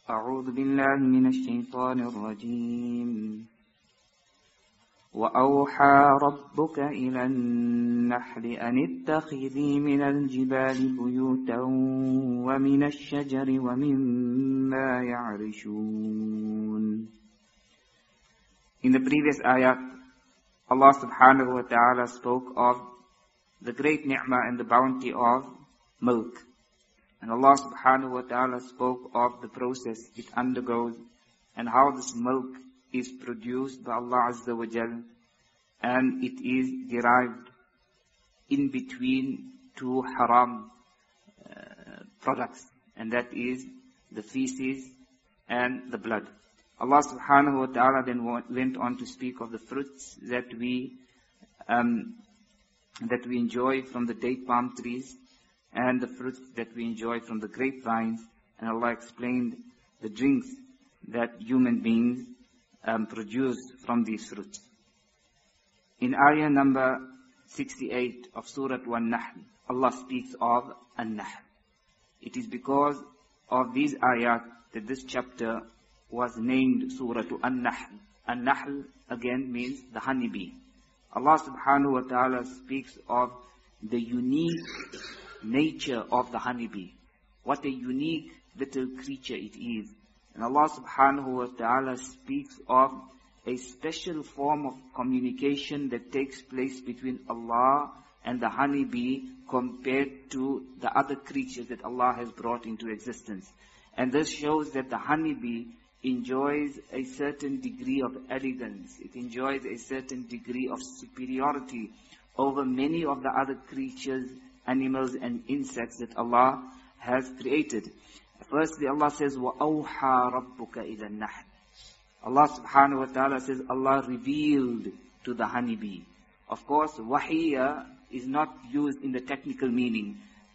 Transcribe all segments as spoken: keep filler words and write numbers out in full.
أعوذ بالله من الشيطان الرجيم وأوحى ربك إلى النحل أن اتخذي من الجبال بيوتا ومن الشجر ومما يعرشون. In the previous ayat, Allah subhanahu wa ta'ala spoke of the great ni'mah and the bounty of milk. And Allah subhanahu wa ta'ala spoke of the process it undergoes and how this milk is produced by Allah Azza wa Jal, and it is derived in between two haram uh, products, and that is the feces and the blood. Allah subhanahu wa ta'ala then went on to speak of the fruits that we um, that we enjoy from the date palm trees and the fruits that we enjoy from the grapevines, and Allah explained the drinks that human beings um, produce from these fruits. In ayah number sixty-eight of Surah An-Nahl, Allah speaks of An-Nahl. It is because of these ayat that this chapter was named Surah An-Nahl. An-Nahl again means the honeybee. Allah subhanahu wa ta'ala speaks of the unique nature of the honeybee. What a unique little creature it is. And Allah subhanahu wa ta'ala speaks of a special form of communication that takes place between Allah and the honeybee compared to the other creatures that Allah has brought into existence. And this shows that the honeybee enjoys a certain degree of elegance. It enjoys a certain degree of superiority over many of the other creatures, animals and insects that Allah has created. Firstly, Allah says, وَأَوْحَى رَبُّكَ إِلَى النَّحْلِ. Allah subhanahu wa ta'ala says, Allah revealed to the honeybee. Of course, wahiya is not used in the technical meaning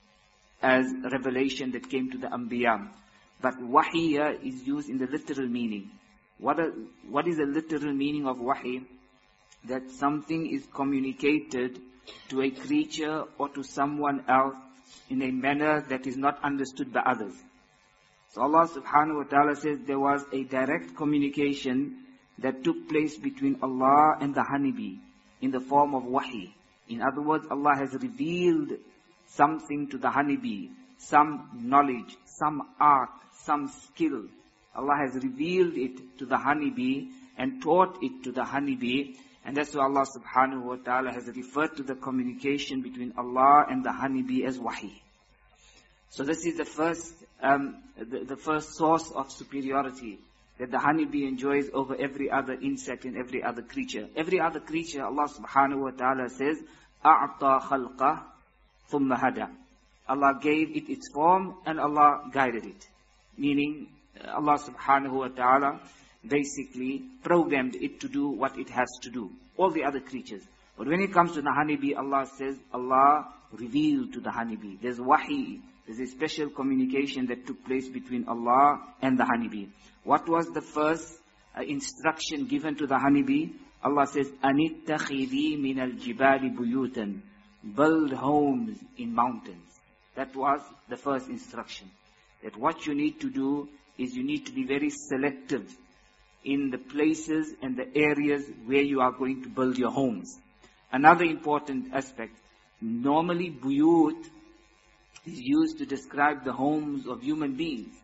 as revelation that came to the Anbiya. But wahiya is used in the literal meaning. What, a, what is the literal meaning of wahi? That something is communicated to a creature or to someone else in a manner that is not understood by others. So Allah subhanahu wa ta'ala says there was a direct communication that took place between Allah and the honeybee in the form of wahi. In other words, Allah has revealed something to the honeybee, some knowledge, some art, some skill. Allah has revealed it to the honeybee and taught it to the honeybee. And that's why Allah subhanahu wa ta'ala has referred to the communication between Allah and the honeybee as wahi. So this is the first, um, the, the first source of superiority that the honeybee enjoys over every other insect and every other creature. Every other creature, Allah subhanahu wa ta'ala says, أَعْطَى خَلْقَهُ ثُمَّ هَدَى. Allah gave it its form and Allah guided it. Meaning, Allah subhanahu wa ta'ala basically programmed it to do what it has to do. All the other creatures. But when it comes to the honeybee, Allah says, Allah revealed to the honeybee. There's wahi. There's a special communication that took place between Allah and the honeybee. What was the first uh, instruction given to the honeybee? Allah says, أَنِتَّخِذِي مِنَ الْجِبَالِ بُيُوتًا. Build homes in mountains. That was the first instruction. That what you need to do is you need to be very selective in the places and the areas where you are going to build your homes. Another important aspect, normally buyut is used to describe the homes of human beings.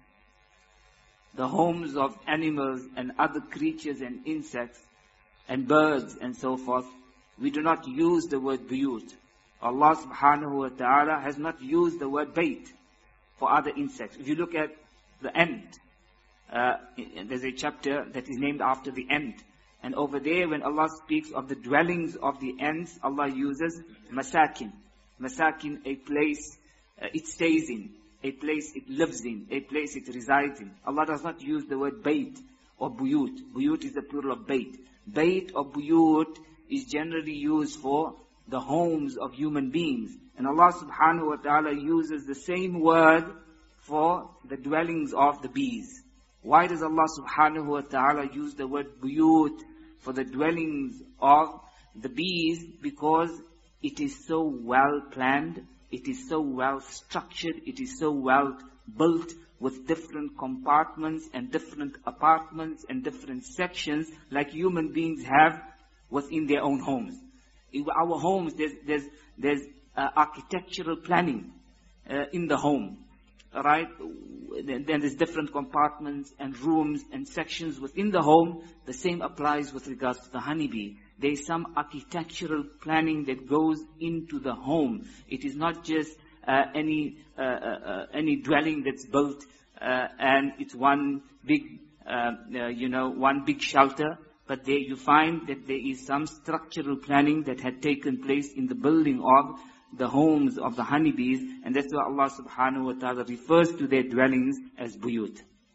The homes of animals and other creatures and insects and birds and so forth. We do not use the word buyut. Allah subhanahu wa ta'ala has not used the word bayt for other insects. If you look at the ant, uh, there's a chapter that is named after the ant. And over there, when Allah speaks of the dwellings of the ants, Allah uses masakin. Masakin, a place uh, it stays in, a place it lives in, a place it resides in. Allah does not use the word bayt or buyut. Buyut is the plural of bayt. Bayt or buyut is generally used for the homes of human beings. And Allah subhanahu wa ta'ala uses the same word for the dwellings of the bees. Why does Allah subhanahu wa ta'ala use the word buyut for the dwellings of the bees? Because it is so well planned, it is so well structured, it is so well built with different compartments and different apartments and different sections like human beings have within their own homes. In our homes, there's, there's, there's uh, architectural planning uh, in the home. Right? Then there's different compartments and rooms and sections within the home. The same applies with regards to the honeybee. There is some architectural planning that goes into the home. It is not just uh, any uh, uh, any dwelling that's built uh, and it's one big, uh, uh, you know, one big shelter. But there you find that there is some structural planning that had taken place in the building of the homes of the honeybees, and that's why Allah subhanahu wa ta'ala refers to their dwellings as buyut.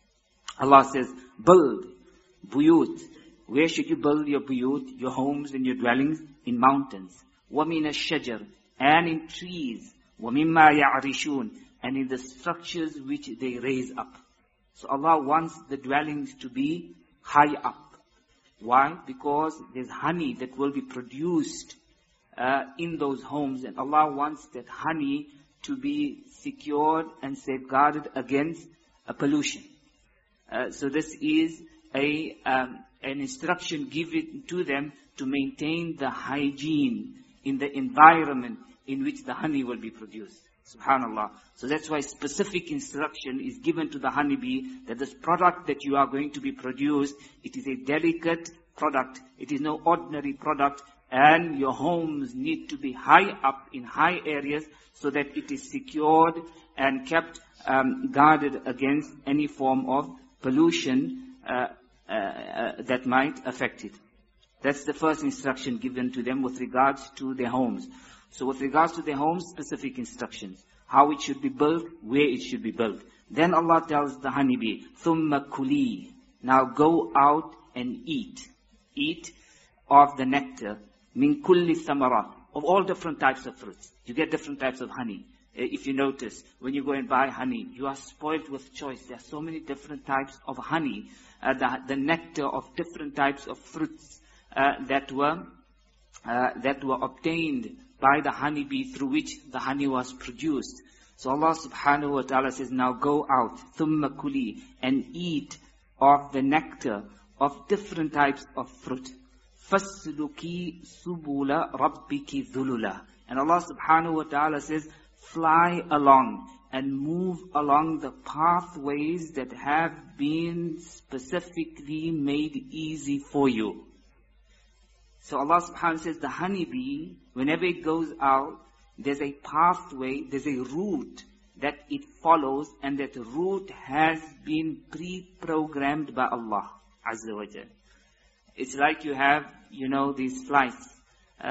Allah says, build, buyut. Where should you build your buyut, your homes and your dwellings? In mountains. وَمِنَ الشَّجَرِ, and in trees. وَمِمَّا يَعْرِشُونَ, and in the structures which they raise up. So Allah wants the dwellings to be high up. Why? Because there's honey that will be produced Uh, in those homes, and Allah wants that honey to be secured and safeguarded against a pollution. Uh, so this is a um, an instruction given to them to maintain the hygiene in the environment in which the honey will be produced. Subhanallah. So that's why specific instruction is given to the honeybee that this product that you are going to be produced, it is a delicate product. It is no ordinary product. And your homes need to be high up in high areas so that it is secured and kept um, guarded against any form of pollution uh, uh, uh, that might affect it. That's the first instruction given to them with regards to their homes. So with regards to their homes, specific instructions. How it should be built, where it should be built. Then Allah tells the honeybee, ثُمَّ كُلِي, now go out and eat. Eat of the nectar. Min kulli thamarat, of all different types of fruits. You get different types of honey. If you notice, when you go and buy honey, you are spoiled with choice. There are so many different types of honey. Uh, the, the nectar of different types of fruits uh, that were uh, that were obtained by the honeybee through which the honey was produced. So Allah subhanahu wa ta'ala says, now go out, thumma kuli, and eat of the nectar of different types of fruit. فَاسْلُكِي سُبُولَ رَبِّكِ ذُلُلًا. And Allah subhanahu wa ta'ala says, fly along and move along the pathways that have been specifically made easy for you. So Allah subhanahu wa ta'ala says, the honeybee, whenever it goes out, there's a pathway, there's a route that it follows, and that route has been pre-programmed by Allah Azza wa Jal. It's like you have, you know, these flights uh,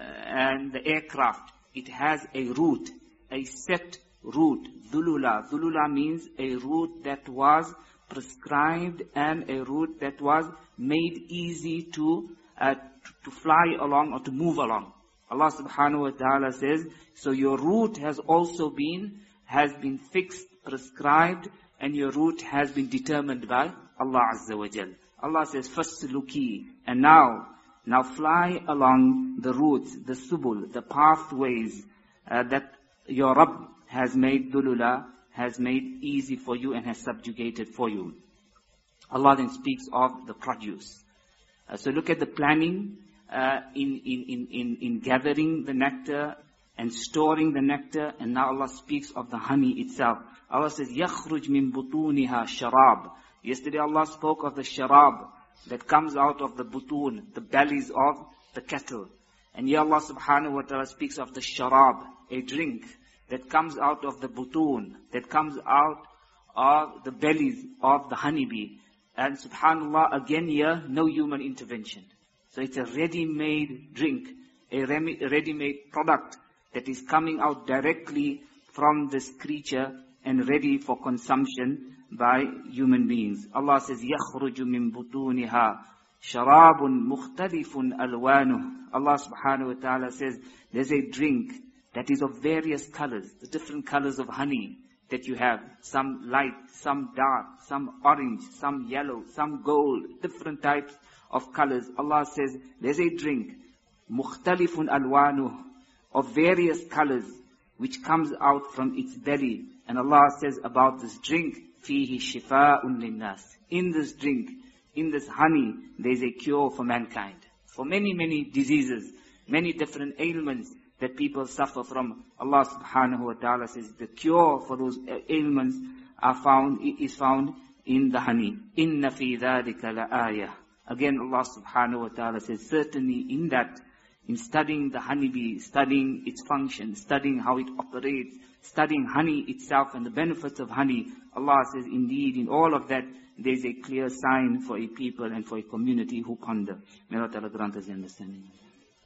and the aircraft. It has a route, a set route. Dhulula. Dhulula means a route that was prescribed and a route that was made easy to uh, to fly along or to move along. Allah subhanahu wa ta'ala says, so your route has also been, has been fixed, prescribed, and your route has been determined by Allah Azza wa Jal. Allah says, فَاسْلُكِي, and now, now fly along the routes, the subul, the pathways uh, that your Rabb has made dhulula, has made easy for you and has subjugated for you. Allah then speaks of the produce. Uh, so look at the planning uh, in, in, in, in, in gathering the nectar and storing the nectar, and now Allah speaks of the honey itself. Allah says, يَخْرُجْ مِن بُطُونِهَا شَرَابٌ. Yesterday Allah spoke of the sharab that comes out of the butun, the bellies of the cattle. And here Allah subhanahu wa ta'ala speaks of the sharab, a drink that comes out of the butun, that comes out of the bellies of the honeybee. And subhanallah, again here, no human intervention. So it's a ready-made drink, a ready-made product that is coming out directly from this creature and ready for consumption by human beings. Allah says, يَخْرُجُ مِن بُطُونِهَا شَرَابٌ مُخْتَلِفٌ أَلْوَانُهُ. Allah subhanahu wa ta'ala says, there's a drink that is of various colors, the different colors of honey that you have. Some light, some dark, some orange, some yellow, some gold, different types of colors. Allah says, there's a drink, مُخْتَلِفٌ أَلْوَانُهُ, of various colors, which comes out from its belly. And Allah says about this drink, فِيهِ شِفَاءٌ لِلنَّاسِ. In this drink, in this honey, there is a cure for mankind. For many, many diseases, many different ailments that people suffer from, Allah subhanahu wa ta'ala says the cure for those ailments are found, is found in the honey. إِنَّ فِي ذَلِكَ لَآيَةً. Again, Allah subhanahu wa ta'ala says, certainly in that, in studying the honeybee, studying its function, studying how it operates, studying honey itself and the benefits of honey, Allah says, indeed, in all of that, there is a clear sign for a people and for a community who ponder. May Allah Ta'ala grant us the understanding.